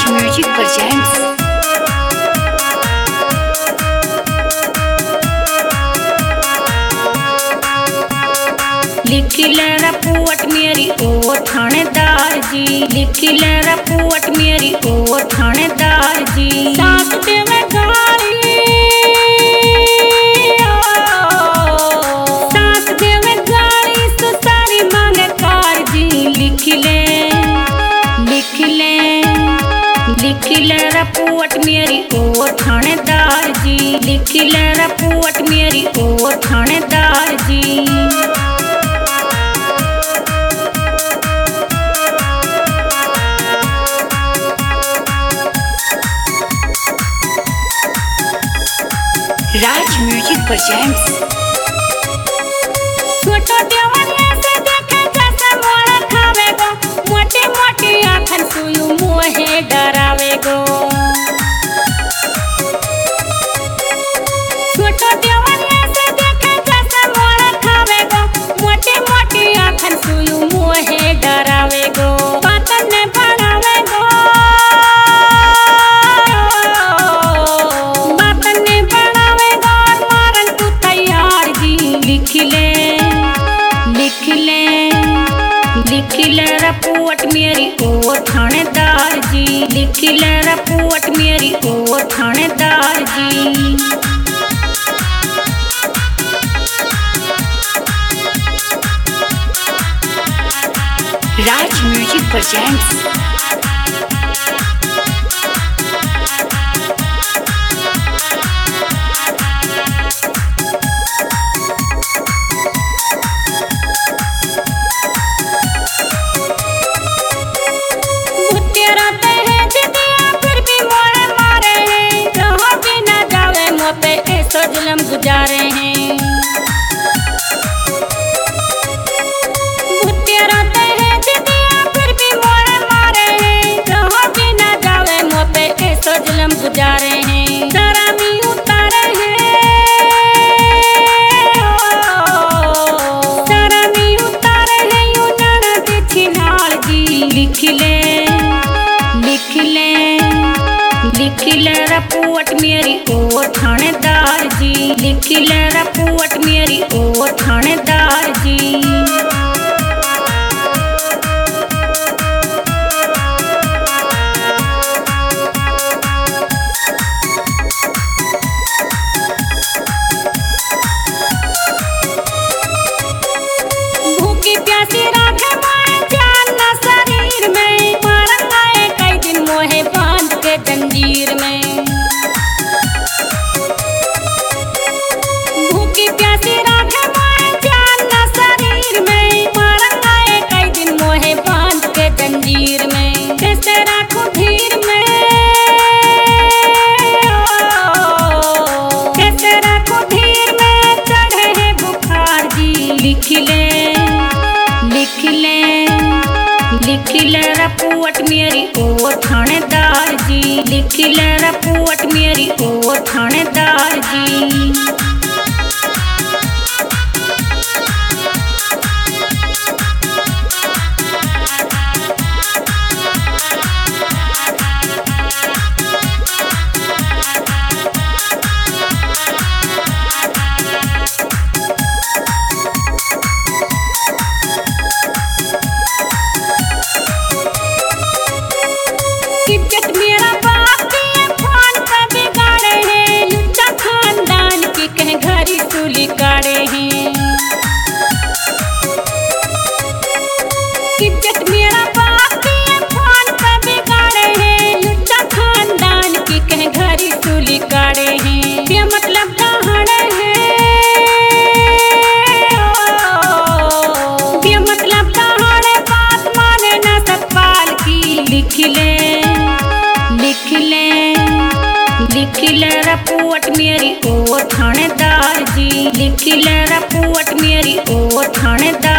राज music presents. लिखी ले report मेरी ओ थानेदार जी, लिखी ले रपोट मेरी ओ थानेदार जी। साथ देवे गाली, साथ देवे गाली तो सारी मांगे कार जी। लिख ले लिख ले रपोट मेरी ओ थानेदार जी, लिख ले रपोट मेरी ओ थानेदार जी। Raj music presents. छोटो देवरिया से देखे जैसे मोड़ा खावे गो, मोटी मोटी आँखन सुयू मोहे डरावे गो। छोटो देवरिया से देखे जैसे मोड़ा खावे गो, मोटी मोटी आँखन सुयू मोहे डरावे गो। बातन ने बढ़ावे गो, लिख ले रपोट मेरी ओ थानेदार जी, लिख ले रपोट मेरी ओ थानेदार जी। Raj music presents. जुलम गुजारे हैं भुट्टे रहते हैं जिदिया फिर भी मोड़े मारे हैं। कहो भी ना जावे मुँह पे ऐसो जुलम गुजारे हैं। शराबी उतारे हैं, शराबी उतारे हैं यूं नाना दिखी नाल जी। लिख ले लिख ले रपोट मेरी ओ थानेदार जी, लिख ले रपोट मेरी ओ थानेदार जी। भूखी प्यासी राखे माए जान ना शरीर में, मारंगाए कई दिन मोहे बांध के जंजीर में। भूखी प्यासी राखे माए जान ना शरीर में, मारंगाए कई दिन मोहे बांध के जंजीर में। कैसे राखूं धीर में, कैसे राखूं धीर में, चढ़े है बुखार जी। लिख ले रपोट मेरी ओ थानेदार जी, लिख ले रपोट मेरी ओ थानेदार जी। इज्जत मेरा बाप के फोन पर बिगाड़े हैं, लुच्चा खानदान की कह घरी सूली काढ़े हैं। इज्जत मेरा बाप के फोन पर बिगाड़े हैं, लुच्चा खानदान की कह घरी सूली काढ़े हैं। बेमतलब डहाड़े हैं, बेमतलब डहाड़े बात माने ना सतपाल की। लिख ले रपोट मेरी ओ थानेदार जी, लिख ले रपोट मेरी ओ थानेदार।